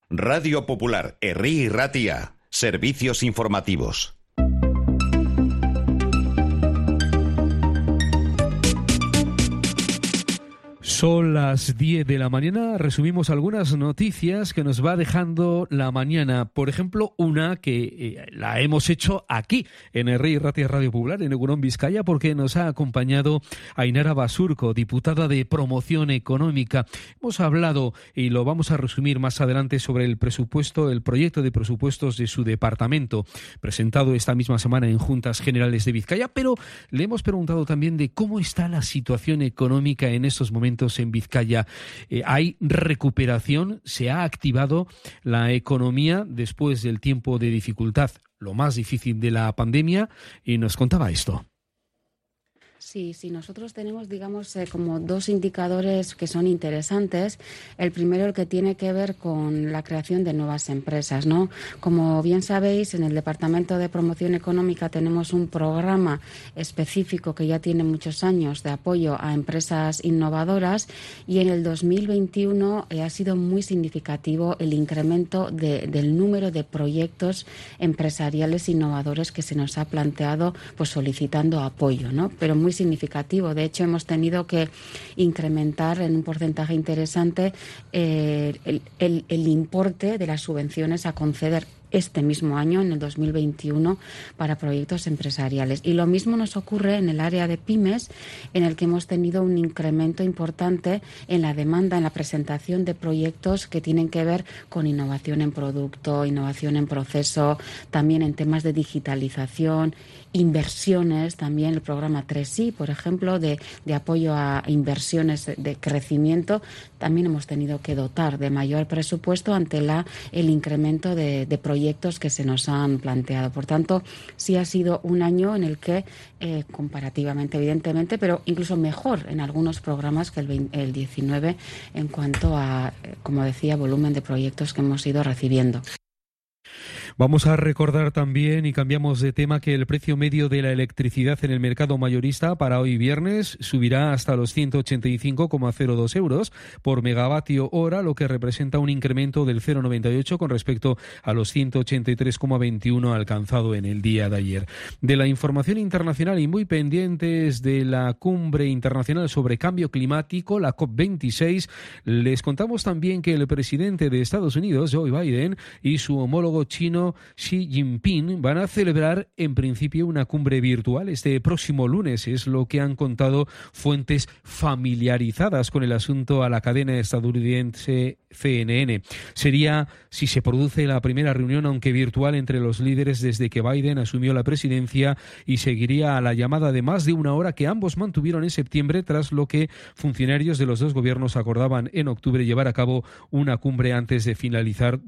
Radio Popular, Herri y Ratia. Servicios informativos. Son las 10 de la mañana, resumimos algunas noticias que nos va dejando la mañana. Por ejemplo, una que la hemos hecho aquí, en Herri y Ratia Radio Popular, en Egunon, Vizcaya, porque nos ha acompañado Ainara Basurco, diputada de Promoción Económica. Hemos hablado, y lo vamos a resumir más adelante, sobre el presupuesto, el proyecto de presupuestos de su departamento, presentado esta misma semana en Juntas Generales de Vizcaya, pero le hemos preguntado también de cómo está la situación económica en estos momentos en Vizcaya. ¿Hay recuperación? ¿Se ha activado la economía después del tiempo de dificultad, lo más difícil de la pandemia? Y nos contaba esto. Sí, nosotros tenemos, como dos indicadores que son interesantes. El primero, el que tiene que ver con la creación de nuevas empresas, ¿no? Como bien sabéis, en el Departamento de Promoción Económica tenemos un programa específico que ya tiene muchos años de apoyo a empresas innovadoras, y en el 2021 ha sido muy significativo el incremento del número de proyectos empresariales innovadores que se nos ha planteado, pues solicitando apoyo, ¿no? Pero muy significativo. De hecho, hemos tenido que incrementar en un porcentaje interesante el importe de las subvenciones a conceder este mismo año, en el 2021, para proyectos empresariales. Y lo mismo nos ocurre en el área de pymes, en el que hemos tenido un incremento importante en la demanda, en la presentación de proyectos que tienen que ver con innovación en producto, innovación en proceso, también en temas de digitalización, inversiones, también el programa 3i, por ejemplo, de apoyo a inversiones de crecimiento. También hemos tenido que dotar de mayor presupuesto ante el incremento de proyectos que se nos han planteado. Por tanto, sí ha sido un año en el que, comparativamente, evidentemente, pero incluso mejor en algunos programas que el 19 en cuanto a, como decía, volumen de proyectos que hemos ido recibiendo. Vamos a recordar también, y cambiamos de tema, que el precio medio de la electricidad en el mercado mayorista para hoy viernes subirá hasta los 185,02 euros por megavatio hora, lo que representa un incremento del 0,98 con respecto a los 183,21 alcanzado en el día de ayer. De la información internacional, y muy pendientes de la cumbre internacional sobre cambio climático, la COP26, les contamos también que el presidente de Estados Unidos, Joe Biden, y su homólogo chino Xi Jinping van a celebrar en principio una cumbre virtual este próximo lunes. Es lo que han contado fuentes familiarizadas con el asunto a la cadena estadounidense CNN. Sería, si se produce, la primera reunión, aunque virtual, entre los líderes desde que Biden asumió la presidencia, y seguiría a la llamada de más de una hora que ambos mantuvieron en septiembre, tras lo que funcionarios de los dos gobiernos acordaban en octubre llevar a cabo una cumbre antes de finalizar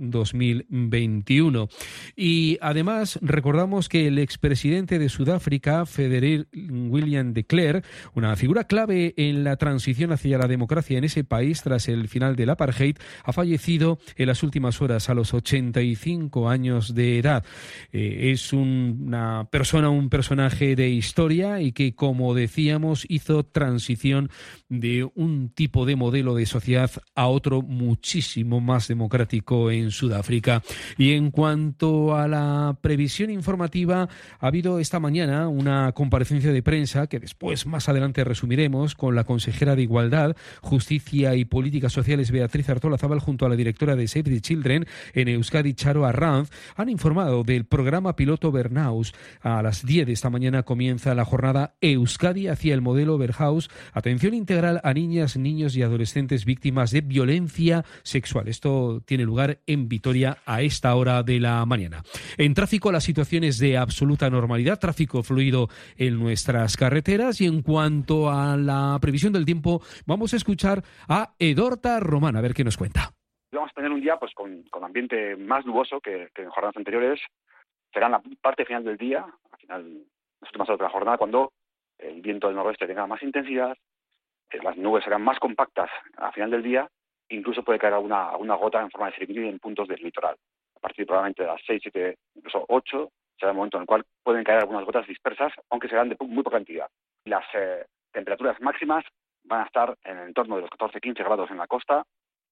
2021. Y además recordamos que el expresidente de Sudáfrica, Frederick William de Klerk, una figura clave en la transición hacia la democracia en ese país tras el final del apartheid, ha fallecido en las últimas horas a los 85 años de edad. Es un personaje de historia, y que, como decíamos, hizo transición de un tipo de modelo de sociedad a otro muchísimo más democrático en Sudáfrica. Y en cuanto a la previsión informativa, ha habido esta mañana una comparecencia de prensa que después, más adelante, resumiremos, con la consejera de Igualdad, Justicia y Políticas Sociales, Beatriz Artolazabal, junto a la directora de Save the Children en Euskadi, Charo Arranz. Han informado del programa piloto Bernaus. A las 10 de esta mañana comienza la jornada Euskadi hacia el modelo Berhaus, atención integral a niñas, niños y adolescentes víctimas de violencia sexual. Esto tiene lugar en Vitoria a esta hora de la mañana. En tráfico, la situación es de absoluta normalidad, tráfico fluido en nuestras carreteras. Y en cuanto a la previsión del tiempo, vamos a escuchar a Edorta Román, a ver qué nos cuenta. Vamos a tener un día con ambiente más nuboso que en jornadas anteriores. Será en la parte final del día, al final, en las últimas horas de la jornada, cuando el viento del noroeste tenga más intensidad, las nubes serán más compactas al final del día, incluso puede caer alguna gota en forma de circuito en puntos del litoral. A partir probablemente de las 6, 7, incluso 8, será el momento en el cual pueden caer algunas gotas dispersas, aunque serán de muy poca cantidad. Las temperaturas máximas van a estar en el entorno de los 14-15 grados en la costa,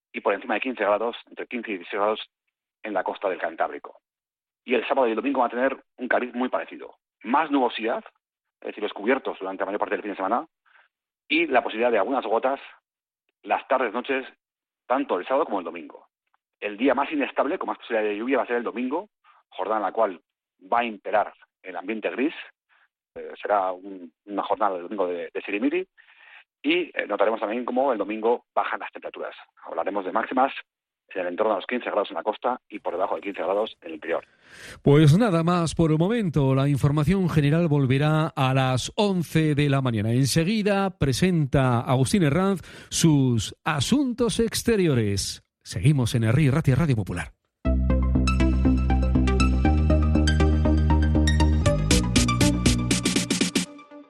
y por encima de 15 grados, entre 15 y 16 grados en la costa del Cantábrico. Y el sábado y el domingo van a tener un cariz muy parecido. Más nubosidad, es decir, descubiertos durante la mayor parte del fin de semana, y la posibilidad de algunas gotas las tardes, noches, tanto el sábado como el domingo. El día más inestable, con más posibilidad de lluvia, va a ser el domingo, jornada en la cual va a imperar el ambiente gris. Será una jornada del domingo de sirimiri, y notaremos también cómo el domingo bajan las temperaturas. Hablaremos de máximas en el entorno de los 15 grados en la costa y por debajo de 15 grados en el interior. Pues nada más por el momento. La información general volverá a las 11 de la mañana. Enseguida presenta Agustín Herranz sus asuntos exteriores. Seguimos en Herri y Ratia, Radio Popular.